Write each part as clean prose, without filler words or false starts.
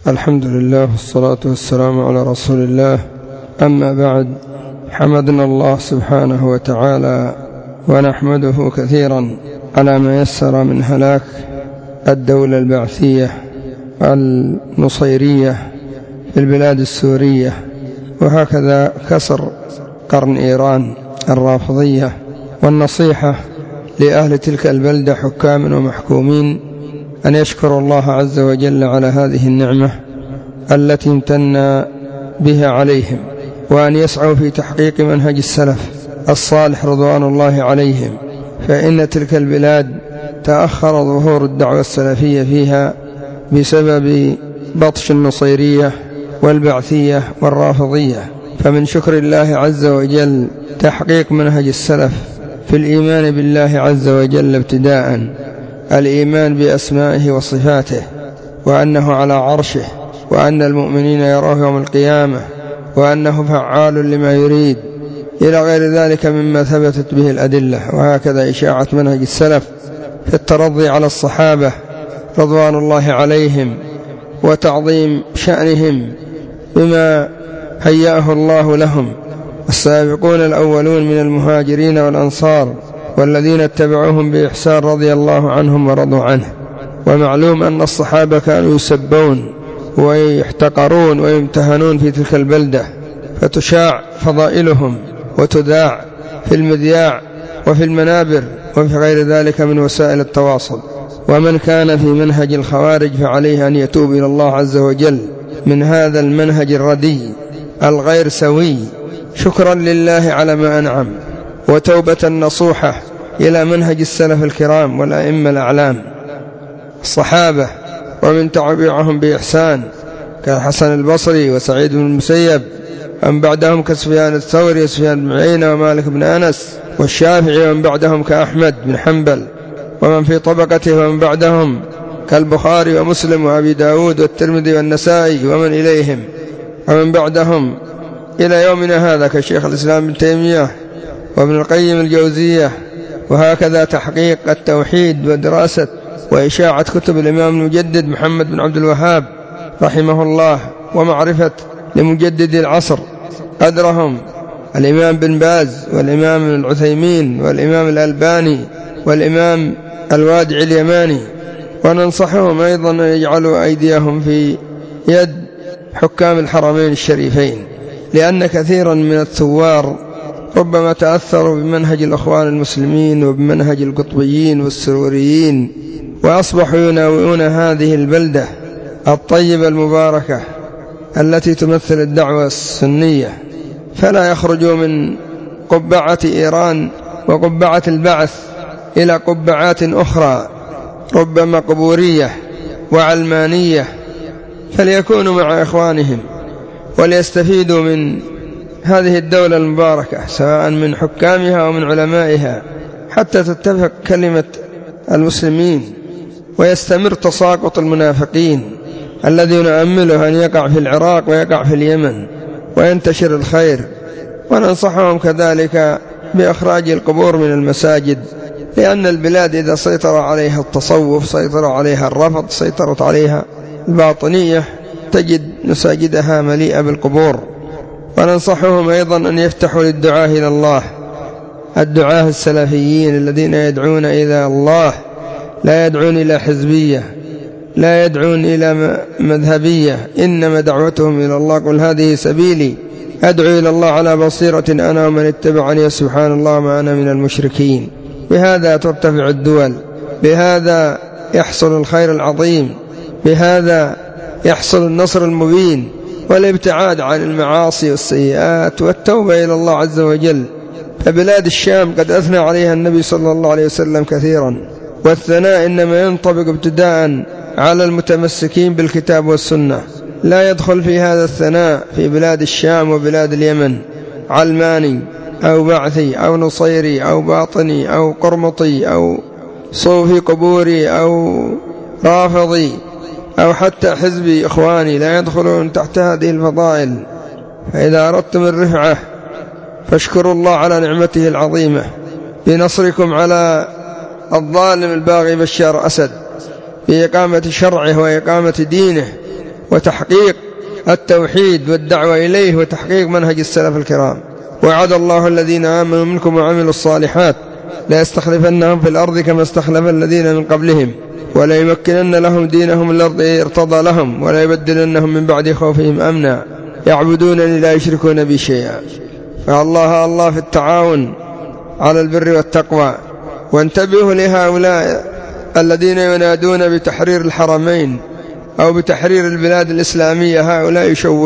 الحمد لله والصلاة والسلام على رسول الله. أما بعد، حمدنا الله سبحانه وتعالى ونحمده كثيرا على ما يسر من هلاك الدولة البعثية النصيرية في البلاد السورية، وهكذا كسر قرن إيران الرافضية، والنصيحة لأهل تلك البلدة حكام ومحكومين أن يشكروا الله عز وجل على هذه النعمة التي امتن بها عليهم، وأن يسعوا في تحقيق منهج السلف الصالح رضوان الله عليهم، فإن تلك البلاد تأخر ظهور الدعوة السلفية فيها بسبب بطش النصيرية والبعثية والرافضية. فمن شكر الله عز وجل تحقيق منهج السلف في الإيمان بالله عز وجل ابتداء، الإيمان بأسمائه وصفاته، وأنه على عرشه، وأن المؤمنين يروه يوم القيامة، وأنه فعال لما يريد، إلى غير ذلك مما ثبتت به الأدلة. وهكذا إشاعة منهج السلف في الترضي على الصحابة رضوان الله عليهم وتعظيم شأنهم بما هيأه الله لهم، السابقون الأولون من المهاجرين والأنصار والذين اتبعوهم بإحسان رضي الله عنهم ورضوا عنه. ومعلوم أن الصحابة كانوا يسبون ويحتقرون ويمتهنون في تلك البلدة، فتشاع فضائلهم وتذاع في المذياع وفي المنابر وفي غير ذلك من وسائل التواصل. ومن كان في منهج الخوارج فعليه أن يتوب إلى الله عز وجل من هذا المنهج الردي الغير سوي، شكرا لله على ما أنعم، وتوبة نصوحة إلى منهج السلف الكرام والأئمة الأعلام الصحابة ومن تبعهم بإحسان كالحسن البصري وسعيد بن المسيب، ومن بعدهم كسفيان الثوري وسفيان بن عيينة ومالك بن أنس والشافعي، ومن بعدهم كأحمد بن حنبل، ومن في طبقته ومن بعدهم كالبخاري ومسلم وأبي داود والترمذي والنسائي ومن إليهم، ومن بعدهم إلى يومنا هذا كشيخ الإسلام ابن تيمية وابن القيم الجوزية. وهكذا تحقيق التوحيد ودراسة وإشاعة كتب الإمام المجدد محمد بن عبد الوهاب رحمه الله، ومعرفة لمجدد العصر قدرهم الإمام بن باز والإمام العثيمين والإمام الألباني والإمام الوادع اليماني. وننصحهم أيضا أن يجعلوا أيديهم في يد حكام الحرمين الشريفين، لأن كثيرا من الثوار ربما تأثروا بمنهج الأخوان المسلمين وبمنهج القطبيين والسروريين، وأصبحوا يناوئون هذه البلدة الطيبة المباركة التي تمثل الدعوة السنية، فلا يخرجوا من قبعة إيران وقبعة البعث إلى قبعات أخرى ربما قبورية وعلمانية، فليكونوا مع إخوانهم وليستفيدوا من هذه الدولة المباركة سواء من حكامها ومن علمائها، حتى تتفق كلمة المسلمين ويستمر تساقط المنافقين الذي نؤمله أن يقع في العراق ويقع في اليمن وينتشر الخير. وننصحهم كذلك بإخراج القبور من المساجد، لأن البلاد إذا سيطر عليها التصوف، سيطر عليها الرفض، سيطرت عليها الباطنية، تجد مساجدها مليئة بالقبور. وننصحهم أيضا أن يفتحوا للدعاء إلى الله، الدعاء السلفيين الذين يدعون إلى الله، لا يدعون إلى حزبية، لا يدعون إلى مذهبية، إنما دعوتهم إلى الله. قل هذه سبيلي أدعو إلى الله على بصيرة أنا ومن اتبعني سبحان الله ما أنا من المشركين. بهذا ترتفع الدول، بهذا يحصل الخير العظيم، بهذا يحصل النصر المبين والابتعاد عن المعاصي والسيئات والتوبة إلى الله عز وجل. فبلاد الشام قد أثنى عليها النبي صلى الله عليه وسلم كثيرا، والثناء إنما ينطبق ابتداء على المتمسكين بالكتاب والسنة، لا يدخل في هذا الثناء في بلاد الشام وبلاد اليمن علماني أو بعثي أو نصيري أو باطني أو قرمطي أو صوفي قبوري أو رافضي أو حتى حزبي إخواني، لا يدخلون تحت هذه الفضائل. فإذا أردتم الرفعة فاشكروا الله على نعمته العظيمة بنصركم على الظالم الباغي بشار أسد بإقامة شرعه وإقامة دينه وتحقيق التوحيد والدعوة إليه وتحقيق منهج السلف الكرام. وعد الله الذين آمنوا منكم وعملوا الصالحات لا يستخلفنهم في الأرض كما استخلف الذين من قبلهم ولا يمكنن لهم دينهم الذي ارتضى لهم ولا يبدلنهم من بعد خوفهم أمنا يعبدونني لا يشركون بي شيئا. فالله في التعاون على البر والتقوى. وانتبهوا لهؤلاء الذين ينادون بتحرير الحرمين أو بتحرير البلاد الإسلامية، هؤلاء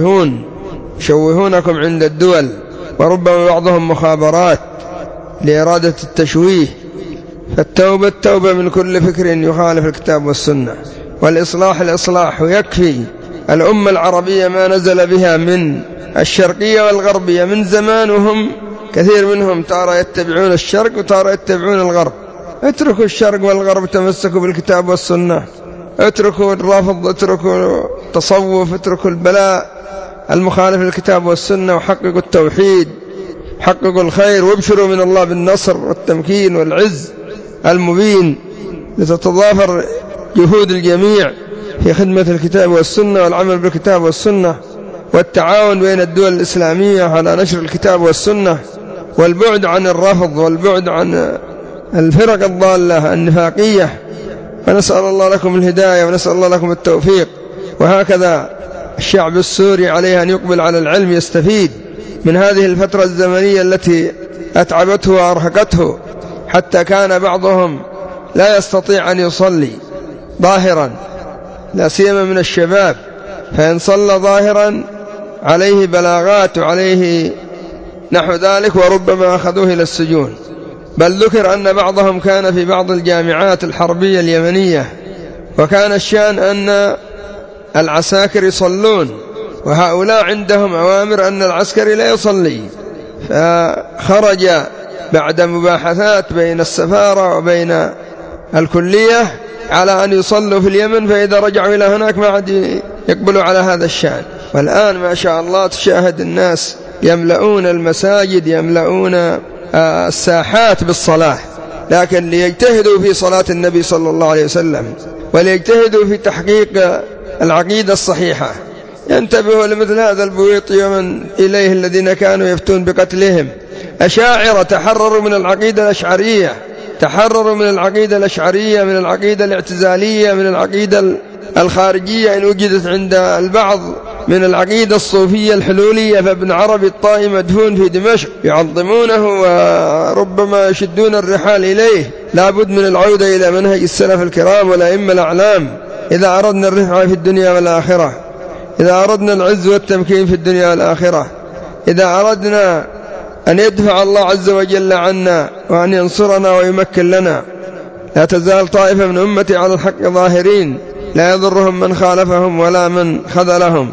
يشوهونكم عند الدول، وربما بعضهم مخابرات لإرادة التشويه. فالتوبة التوبة من كل فكر يخالف الكتاب والسنة، والإصلاح الإصلاح. ويكفي الأمة العربية ما نزل بها من الشرقية والغربية من زمان، وهم كثير منهم تارى يتبعون الشرق وتارى يتبعون الغرب. اتركوا الشرق والغرب، تمسكوا بالكتاب والسنة، اتركوا الرافض، اتركوا التصوف، اتركوا البلاء المخالف للكتاب والسنة، وحققوا التوحيد، حققوا الخير، وابشروا من الله بالنصر والتمكين والعز المبين، لتتضافر جهود الجميع في خدمة الكتاب والسنة والعمل بالكتاب والسنة والتعاون بين الدول الإسلامية على نشر الكتاب والسنة، والبعد عن الرفض والبعد عن الفرق الضالة النفاقية. ونسأل الله لكم الهداية ونسأل الله لكم التوفيق. وهكذا الشعب السوري عليه أن يقبل على العلم، يستفيد من هذه الفترة الزمنية التي أتعبته وأرهقته، حتى كان بعضهم لا يستطيع أن يصلي ظاهرا، لا سيما من الشباب، فإن صلى ظاهرا عليه بلاغات وعليه نحو ذلك، وربما أخذوه إلى السجون. بل ذكر أن بعضهم كان في بعض الجامعات الحربية اليمنية، وكان الشأن أن العساكر يصلون، وهؤلاء عندهم أوامر أن العسكري لا يصلي. فخرج بعد مباحثات بين السفارة وبين الكلية على أن يصلوا في اليمن، فإذا رجعوا إلى هناك ما عاد يقبلوا على هذا الشأن. والآن ما شاء الله تشاهد الناس يملؤون المساجد، يملؤون الساحات بالصلاة، لكن ليجتهدوا في صلاة النبي صلى الله عليه وسلم، وليجتهدوا في تحقيق العقيدة الصحيحة. ينتبهوا لمثل هذا البويطي ومن إليه الذين كانوا يفتون بقتلهم. أشاعرة تحرروا من العقيدة الأشعرية، تحرروا من العقيدة الأشعرية، من العقيدة الاعتزالية، من العقيدة الخارجية إن وجدت عند البعض، من العقيدة الصوفية الحلولية. فابن عربي الطائي مدفون في دمشق، يعظمونه وربما يشدون الرحال إليه. لا بد من العودة إلى منهج السلف الكرام والأئمة الأعلام إذا أردنا الرفعة في الدنيا والآخرة، إذا أردنا العز والتمكين في الدنيا والآخرة، إذا أردنا أن يدفع الله عز وجل عنا وأن ينصرنا ويمكن لنا. لا تزال طائفة من أمتي على الحق ظاهرين، لا يضرهم من خالفهم ولا من خذلهم.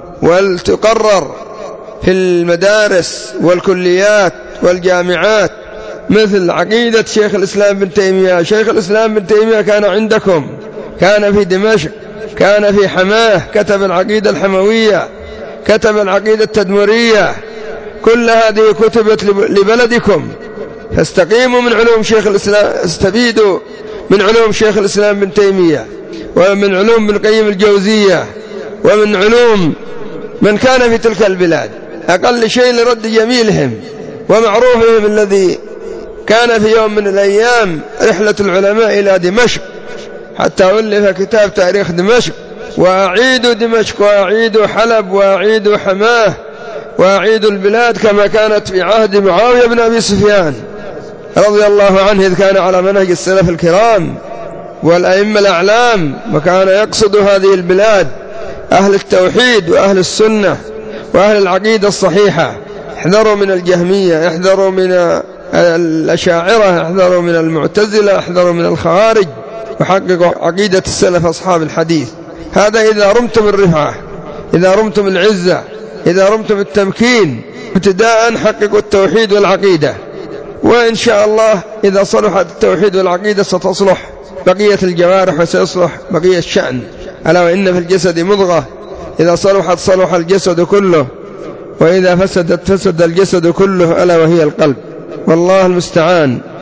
ولتقرر في المدارس والكليات والجامعات مثل عقيدة شيخ الإسلام بن تيمية. شيخ الإسلام بن تيمية كان عندكم، كان في دمشق، كان في حماه، كتب العقيدة الحموية، كتب العقيدة التدمرية، كل هذه كتبت لبلدكم. فاستقيموا من علوم شيخ الإسلام، استفيدوا من علوم شيخ الإسلام بن تيمية، ومن علوم ابن القيم الجوزية، ومن علوم من كان في تلك البلاد، أقل شيء لرد جميلهم ومعروفهم الذي كان في يوم من الأيام رحلة العلماء إلى دمشق، حتى ألف كتاب تاريخ دمشق. وأعيدوا دمشق، وأعيدوا حلب، وأعيدوا حماه، وأعيدوا البلاد كما كانت في عهد معاوية بن أبي سفيان رضي الله عنه، إذ كان على منهج السلف الكرام والأئمة الأعلام، وكان يقصد هذه البلاد أهل التوحيد وأهل السنة وأهل العقيدة الصحيحة. احذروا من الجهمية، احذروا من الأشاعرة، احذروا من المعتزلة، احذروا من الخوارج، وحققوا عقيدة السلف أصحاب الحديث. هذا إذا رمتم الرفعة، إذا رمتم العزة، إذا رمتم التمكين. ابتداء حققوا التوحيد والعقيدة، وإن شاء الله إذا صلحت التوحيد والعقيدة ستصلح بقية الجوارح وسيصلح بقية الشأن. ألا وإن في الجسد مضغة إذا صلحت صلح الجسد كله، وإذا فسدت فسد الجسد كله، ألا وهي القلب. والله المستعان.